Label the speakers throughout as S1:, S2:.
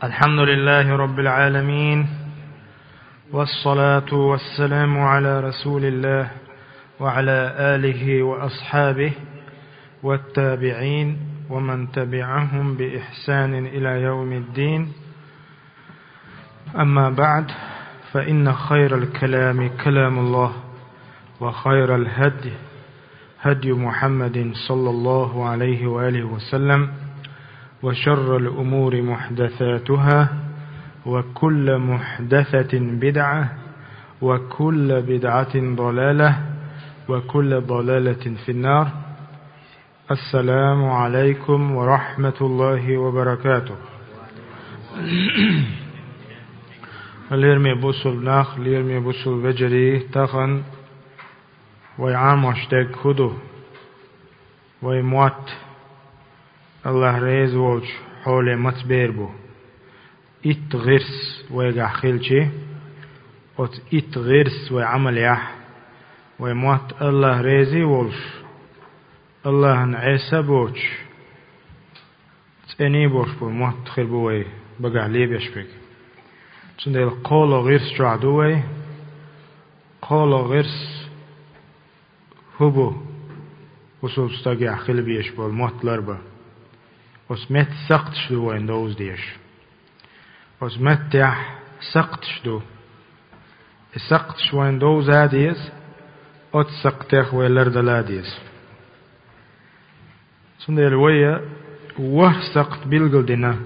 S1: الحمد لله رب العالمين، والصلاة والسلام على رسول الله وعلى آله وأصحابه والتابعين ومن تبعهم بإحسان إلى يوم الدين. أما بعد، فإن خير الكلام كلام الله، وخير الهدي هدي محمد صلى الله عليه وآله وسلم، وشر الأمور محدثاتها، وكل محدثة بدعة، وكل بدعة ضلالة، وكل ضلالة في النار. السلام عليكم ورحمة الله وبركاته. ليرمي بوصل ناخ ليرمي بوصل وجري تخن ويعام واشتاق خدو ويموت الله ريز ووج حول متبيربو إت غرس ويقع خيلشي وت إت غرس ويعمل يح ويموت الله ريزي وولش الله نعيسى بوش تأني بوش بو موت خربوي بقع لي بيشبك تندل قولو غرس جعدوي قولو غرس هبو وصول استقع خيل بيشبو الموت لربا وسمت سقطش دو وين دوز ديش وسمت تح سقطش دو السقطش وين دوز هاديز أت سقطخ ويلرد لاديز سندل ويا وه سقط بيلقل دينا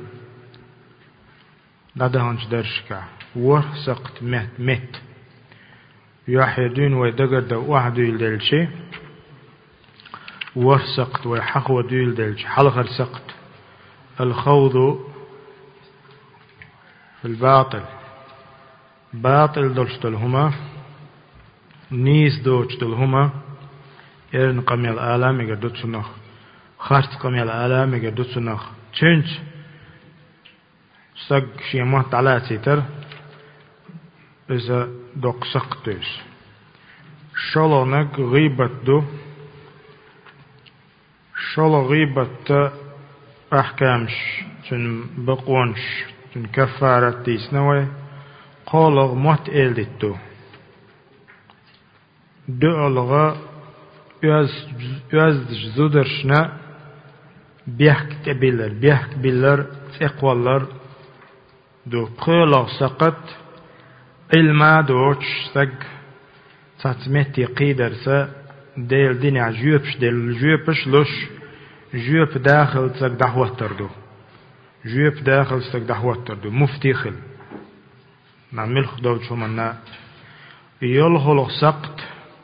S1: لده هنش درشكا وه سقط مت يحيدون ويدقر دو واحد يلدلشي وه سقط ويحقو دو يلدلشي حلقر سقط الخوض في الباطل باطل دلشتلهما نيس دوشتلهما إرن قميل آلام يقدر تسنخ خارت قميل آلام يقدر تسنخ تشنج سق شيمات على سيتر إذا دوق سقطيش شلونك غيبت دو شلو غيبت أحكامش تن بقونش تن كفارة تيسنوي قولغ موت إلدتو دعلغ ياز زودرشنا بيحك بيلر تقوالر دو قولغ سقط علما دوش سق تاتمتي قيدرسا ديل دينع جيوبش ديل جيوبش لش جيوب داخل سق دعوة تردو جيوب داخل سق دعوة تردو مفتيخل نعمل خدوج همنا يلغل سقط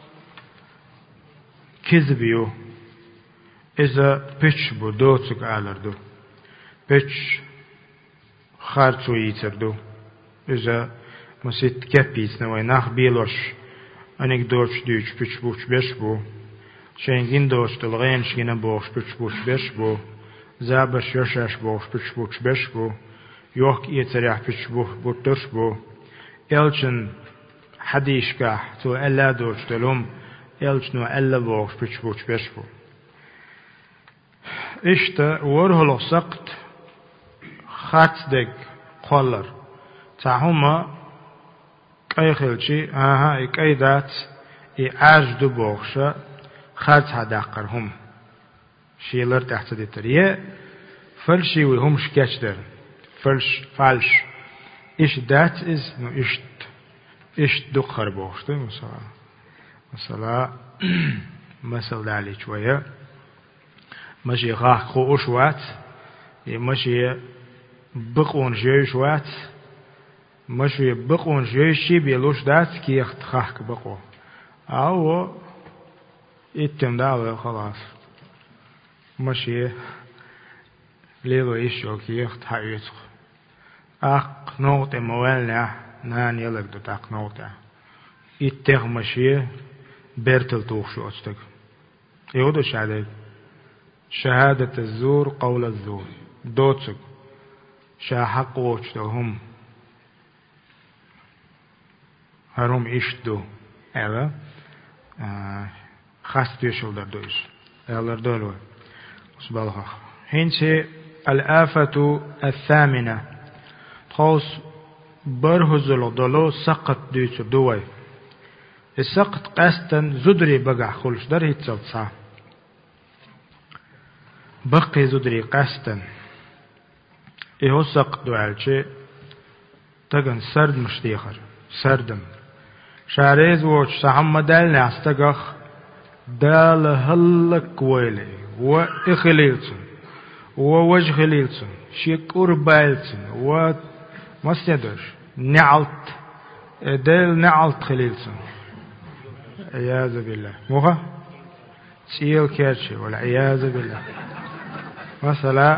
S1: كذبيو إذا بيتش بو دوتسك آلردو بيتش خارتو يتردو إذا مسيت كابيس نوي ناخ بيلوش أنك دوش ديش بيتش بوش بيش بو شينجين دوش تلغين شينا بوش بيتش بوش بيش بو زابش يشاش بوش بيتش بوش بيش بو يوك يتريح بيتش بوش بوش بو إلشن حديشكا تو ألا دوش تلوم إلشنو ألا بوش بيتش بوش بيش بو إشتا ورهلو سقط خاتدك قولر تاهما كايخلشي كايدات عاجدو بوخشا خات هداقرهم شيلر تحت ديتريه فلشي وهم شكاشدر فالش إيش دات إز نو إيش دقر بوخشته مثلا دالي شوية ماشي غاق خوش وات ماشي بقون جيش وات ماشي بقون جيشي بيلوش دات كي يختخاك بقو أو يتم دعوة خلاص ماشي ليلو إيشو كي يختخاك يتخ أق نوت موالنا نان يلق دوت أق نوت يتخ ماشي بيرتل توخشو أستك يودو شهادة الزور قول الزور دوتسك شاحق وشتهم هرم إشتو ألا خاست يشل دردوش ألا دولو سبالخ هنسي الآفة الثامنة خوص برهزلو دلو سقط ديتو دوي السقط قاستن زدري بقع خلش در هيتسل صح بقي زدري قاستن إيهو سقط دوالشي تغن سرد مشتيخر سردم شاريز ووش سحم دال ناستغخ دال هلك ويلي وإخليلسن ووجه خليلسن شيكور بايلسن ومسندش نعلت دال نعلت خليلسن عياذ بالله موها سيل كيرشي والعياذ بالله مثلا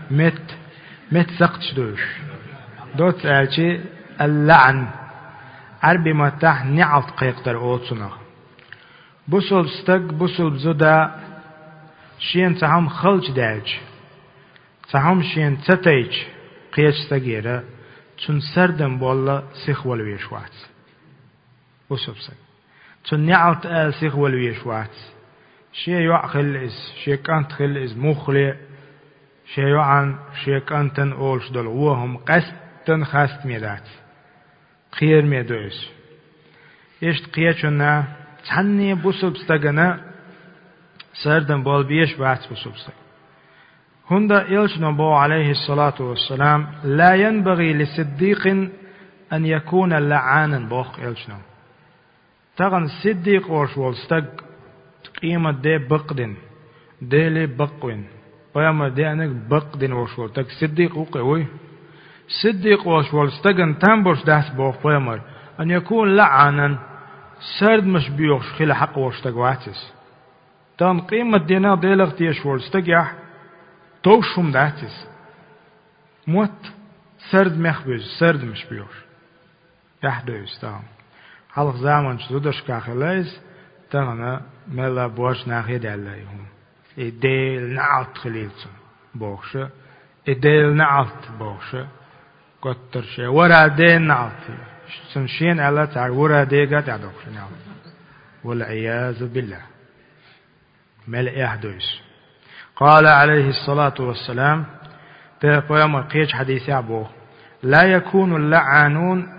S1: مت سقطش دوش دوت ألشي اللعن عربي ما تح نعلت قيقتر أوتسنا بوصل ستق بوصل بزودا شين تهم خلج داج تهم شين تتيج قيش تغيرا تون سردن بولا سيخ والويشوات بوصل ستق تون نعلت آل سيخ والويشوات شي يعقل إز شي كانت خل إز مخلي شي يعن شي كانتن أولش دل وهم قستن خاست ميدات خير ميدويس يشت قيشنا تعني بوصل بستغنا سردن بول بيش بات بوصل بستغ هندا إلش نبو عليه الصلاة والسلام لا ينبغي لصديق أن يكون لعانا بوخ إلش نبو تغن صديق ورش والستغ قيمة دي بقدن دي لي بقوين ويما دي أنك بقدن ورش والتغ صديق وقوي صديق ورش والستغن تنبرش داس بوخ ويما أن يكون لعانا سرد مش بيوخش خيل حق ورشتغ واتس تان قيمة دينا ديلغ تيش ورشتغ يح توشم داتس موت سرد مخبز سرد مش بيوخش يح دويس تام حلق زمان شدودش كاخلايز تانا ملا بوش ناخي دالايهم إديل نعلت خليلسن بوخش إديل نعلت بوخش قطر شي ورا دين نعلت سنشين على تعورا ديغا تعدوخش نعم والعياذ بالله ملء يحدث قال عليه الصلاة والسلام تقوم قيش حديث أبوه لا يكون اللعانون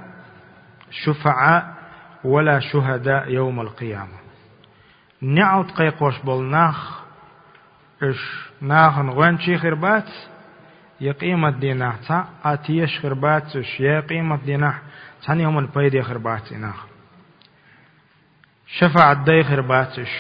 S1: شفعاء ولا شهداء يوم القيامة نعود قيقوش بالناخ إش ناخن غنشي خربات يقيمة دينه تا أتيش خربات إش يقيمة دينه تاني هم البيدي خربات إناخ شفع الدي خربات إش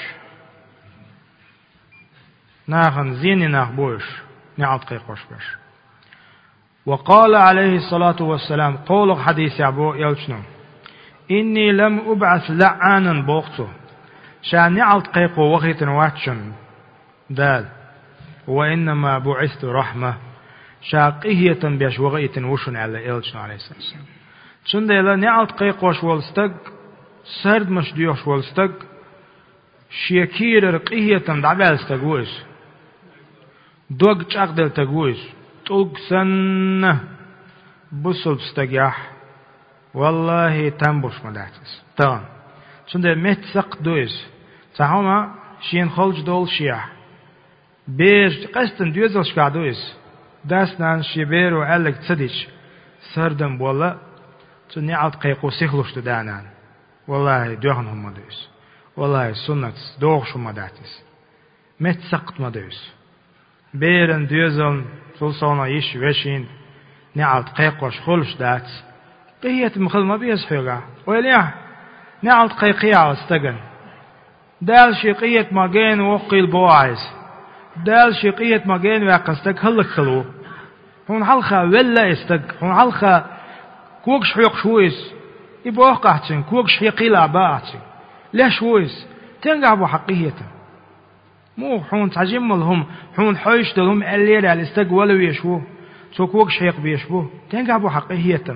S1: ناخن زيني ناخ بوش نعود قيقوش بش وقال عليه الصلاة والسلام قول حديث أبو يلشنو إني لم أبعث لعانا بوقته شان نعود قيقو وغيت واتشن دال وإنما بعثت رحمة شاقية بيش وغيت وشن على يلشنو عليه السلام سندلا نعود قيقوش والستق سرد مش ديوش والستق شيكير رقية دعبال استقويس دوغ تشاقدل تقويس توق سنة بصل بستقياح والله تنبوش مداتس تان سندلا مت سق دويس تهما شين خلج دول شيح بيج قستن دويزل شكادويس داسنان شيبيرو ألق تصديش سردن بولا نعود قيقو سيخلوش تدانان والله دوغن هم مدوس والله سنة دوغش هم مداتس مت سقط مدوس بيرن دوزن سلسونا يش وشين نعود قيقوش خلوش داتس قية مخل ما بيز حيوغا ويليا نعود قيقيا استغن دال شقية ماجين وقيل بواعز دال شقية ماجين وقستك هلك خلو هون حلقة ولا استق هون حلقة كوكش حيق شويس يبقى قاعدين كوكش حيقيلا باعتين ليش شويس تنقعبوا حقيقة مو حون تعجملهم حون حيش دلهم الليل على استق ولا ويشوه سو كوكش حيق بيشوه تنقعبوا حقيقة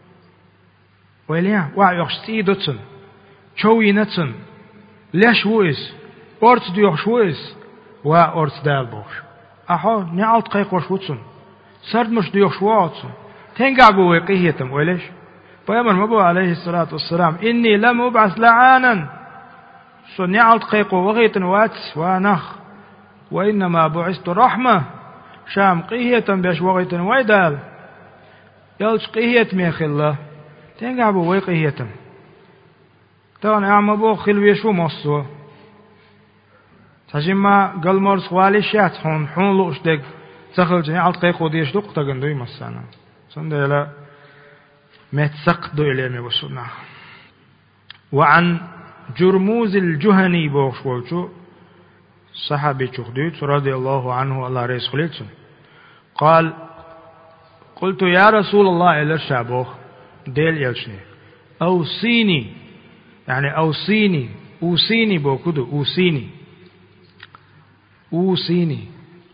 S1: ويليا وعيوش سيدتن شوي نتن ليش شويس أرت ديوش شويس وأرت دال بوش أحو نعود قيق وشوتن سرد مش ديوش شواتن تنقعبوا ويقيهتم وليش فيامر مبو عليه الصلاة والسلام إني لم أبعث لعانا سنعود قيق وغيتن واتس ونخ وإنما بعثت رحمة شام قيهتم بيش وغيتن ويدال يلش قهيت ميخلا تنقابو ويقهيتم تان أعمبو خلويشو مصو تجمع قلمرس خوالي شات حون لوش دق سخل جني على قيق وديش دق تجندوي مسانا سندلا متسق دويلة مبسونا وعن جرموز الجهني بوش وجو صحابي شخديت رضي الله عنه الله رئيس خليتون قال قلت يا رسول الله إلى الشعبوخ ديل يلشني أوصيني يعني أوصيني بوكدو أوصيني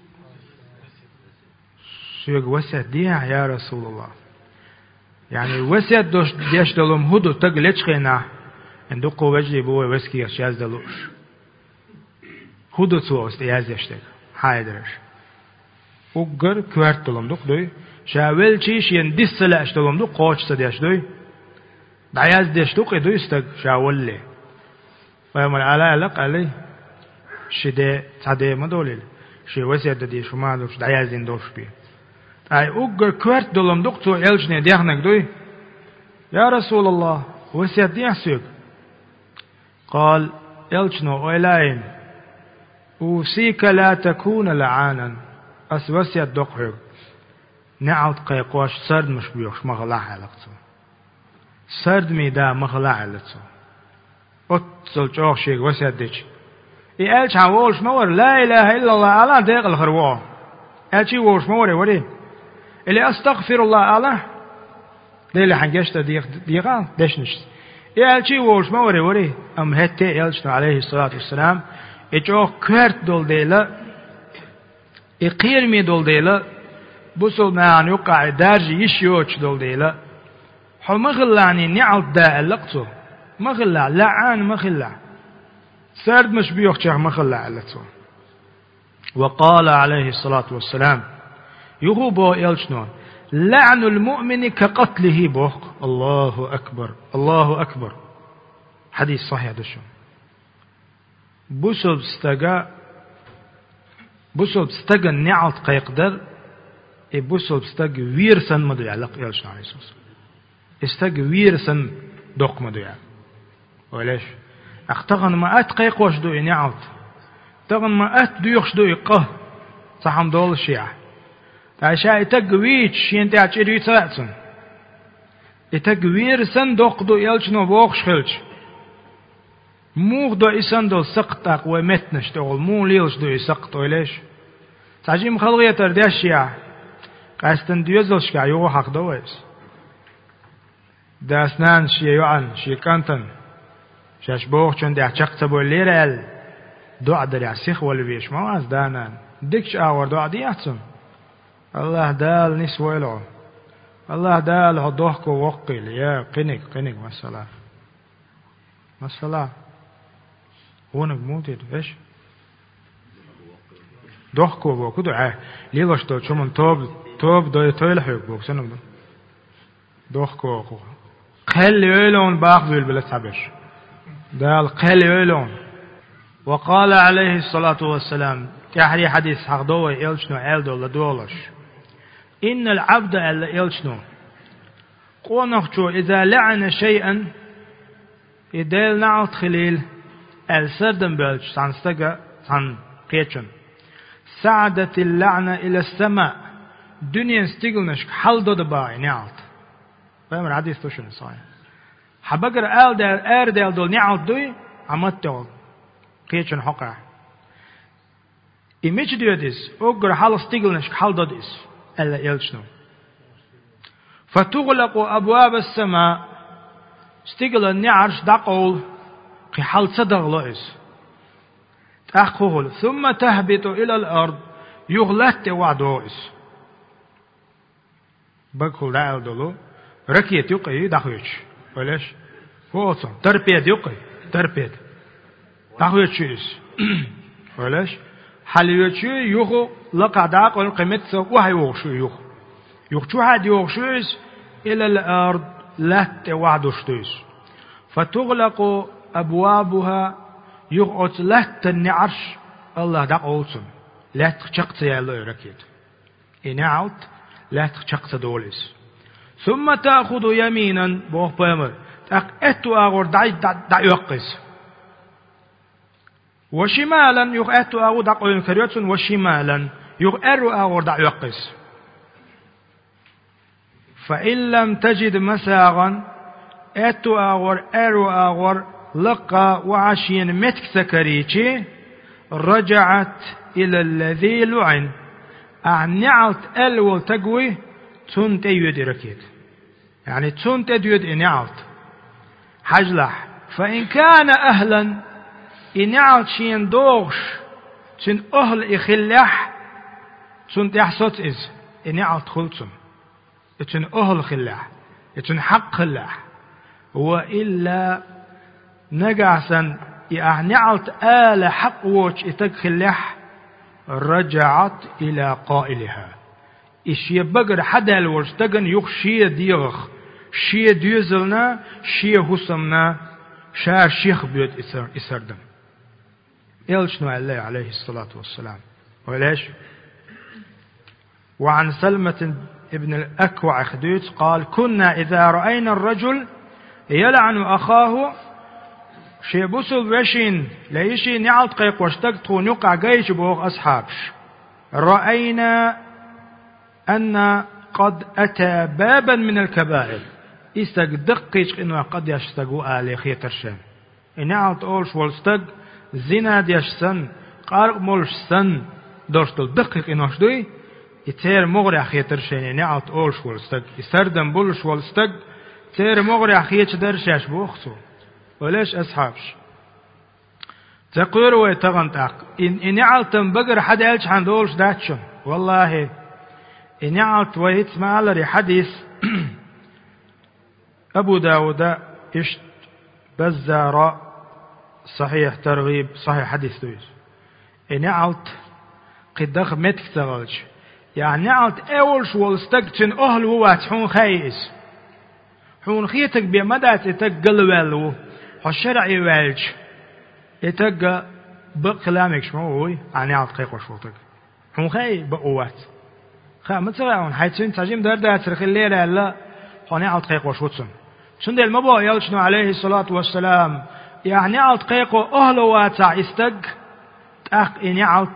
S1: سيق وسيت ديها يا رسول الله يعني وسيت ديش دلهم هدو تقلتش خينا عندو قوة بوي وسكي يشاز دلوش هدو تو استياز يشتك هاي درش وقر كوارت دلهم دوك دوي شاول چيش يندس سلاش دلهم دوك قوش سديش دوي دعياز ديش دوك دوي استق شاول لي ويوم العلاء لق علي شده تعدي مدولل شي وسيت دي شما دوش دعياز دين دوش بي اي وقر كوارت دلهم دوك تو يلشني ديخنك دوي يا رسول الله وسيت دي سيق قال يلشنو ويلاين أوصيك لا تكون لعانا أسوسي الدقيق نعود قيقوش سرد مش بيوش مغلع علقته سرد ميدا مغلع علقته أتصل جوخ شيء وسي الديش إيالش عوالش مور لا إله إلا الله على ديق الخرواه إيالشي وولش موري وري اللي أستغفر الله على ليلة حنجشت ديقان ديشنش إيالشي وولش موري وري أم هتي إيالشنا عليه الصلاة والسلام إجوا كرت دول ديلا إقير مي دول ديلا بوصل معان يقع دارج يشيوش دول ديلا حو مغلعني نعود دا اللقطو مغلع لعان مغلع سرد مش بيوخ مغلع اللقطو وقال عليه الصلاة والسلام يغوبو إلشنون لعن المؤمن كقتله بوخ الله أكبر حديث صحيح دشون بوسب استجا نعت قيقدر بوسب استج ويرسن مدوع لق يلشنا عليه الصلاة والسلام استج ويرسن دق مدوع وليش اختغن ما قيق وش دو نعت تغن ما دويخش دو قه صحم دول الشيعة عشاء تجويج شين تعشير يتساعدن ويرسن دق دو يلشنا بوخش خلش موغ دو إسان سقطاق ومتنش دول مو ليلش دو يسقط وليش تعجيم خلقية ترداش يا قاستن ديوزلش كا يوغو حق دويس داسنان شي يوعن شي كانتن شاش بوغ چون دي احشاق ليرال دو عدر يعسيخ والبيش ما دانان ديكش آور دو عدياتم الله دال نس ويلو الله دال هدوحكو وقل يا قنق مسألة هونك موتيد ايش ضحكوا بوكو دعاء ليش تو شمن توب دو يتويلحيك بوك سنم ضحكوا قل يولون باخذوا البلد حبش دال قل يولون وقال عليه الصلاة والسلام كحري حديث حق دوي يلشنو عيلدو لدولش إن العبد يلشنو قونخشو إذا لعن شيئا إدال نعط خليل السردن بلش سانستجا سان قيتشن سعدت اللعنة إلى السماء دنيا استيقلنش حل دو دباي نعط فهم الحديث توشن صحيح حبقر آل دال دول نعط دوي عمت دول قيتشن حقا إميش ديوديس أقر حل استيقلنش حل دو ديس ألا يلشنو فتغلق أبواب السماء استيقل النعرش دقول قي حل صدق لئس تأخذ ثم تهبط إلى الأرض يغلط وعدوئس بقول دعال دولو ركيت يقي دخويش وليش هو أصلا تربيت يقي تربيت دخويش وليش حليوش يخو لقع داق والقيمت وهي يوخشو يوخشو حد يوخشوش إلى الأرض لا توعدوش فتغلق أبوابها يقعد لا النعرش الله دقولسن لا تشقت يا الله ركيت إنعوت لا تشقت دولس ثم تأخذ يمينا بوخ بامر اتو اغور دا يقس وشمالا اتو اغور دا قوين كريوتسون وشمالا ارو اغور دا يقس فإن لم تجد مساغا اتو اغور ارو اغور لقى وعشين متك سكريتي رجعت إلى الذي لعن أعنعت ألول تقوي تنت يد ركيت يعني تنت يد إنعت حجلح فإن كان أهلا إنعت شين دوغش تن أهل إخلح تنت يحصت إز إنعت خلصم تن أهل خلح تن حق خلح وإلا نجعسا أعنعت آل حق وش إتخلح رجعت إلى قائلها إيش يبقر حدا الورستجن يخشي ديغخ شي ديزلنا شي هسمنا شا شيخ بيوت إسردم إلشنو الله عليه الصلاة والسلام وليش وعن سلمة ابن الأكوع خديت قال كنا إذا رأينا الرجل يلعن أخاه شي بوسل وشين ليشي نعط قيق واشتقتو نقع جيش بوغ أصحابش رأينا أن قد أتى بابا من الكبائر استق دقيش إنه قد يشتقوا آلي خيتر شام نعط أولش والستق زنا ديشسن قارق مولش سن دورشتل دقيق إنه شدوي يتير مغري خيتر شام نعط أولش والستق يسردن بولش والستق تير مغري خيتش درشاش بوخسو وليش أصحابش تقول ويتغنطق إن علتم بقر حد قالش عن دولش داتشم والله إن علت ويت ما على حديث أبو داود إشت بزار صحيح ترغيب صحيح حديث دويس إن علت قد دخل متك تغلش يعني علت أولش والستقتن أهل ووات حون خيس حون خيتك بمدى تتقلوالو الشرع يوالج يتقى بكلامك شموي عن يعط قيق وشوطك هم خي بقوات خا مثلا حيتين تجيم دردا ترخي الليلة لا هون يعط قيق وشوطسن شند المبا يلشنو عليه الصلاة والسلام يعني يعط قيق أهل واتع استق تأق إن يعط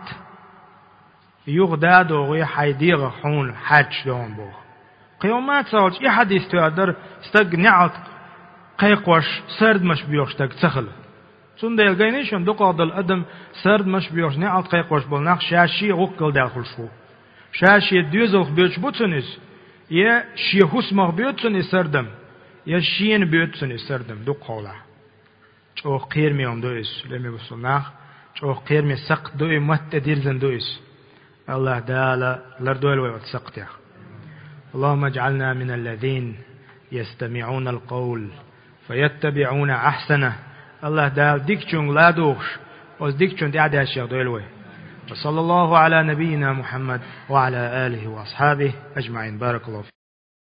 S1: يغداد وغي حيديغ حون حاج دوم بوغ قيومات سوالش يحديث تقدر استق نعط قيقوش سرد مش بيوش تك تخل سون ديل جينيشن دقاد الأدم سرد مش بيوش نعط قيقوش بالناق شاشي غقل داخل شو شاشي ديوزل بيوش بوتسنيس يا شي حسمه بيوتسنيس سردم يا شين بيوتسنيس سردم دقولا جو قيرمي ام دويس لمي بسناق جو قيرمي سق دوي مت ديرزن دويس الله دالا لردول ويتسقط يا اللهم اجعلنا من الذين يستمعون القول فيتبعون أحسنه الله دال ديكشون لا دوخش وز ديكشون دي عدي أشياء دولوي وصلى الله على نبينا محمد وعلى آله وأصحابه أجمعين بارك الله فيك.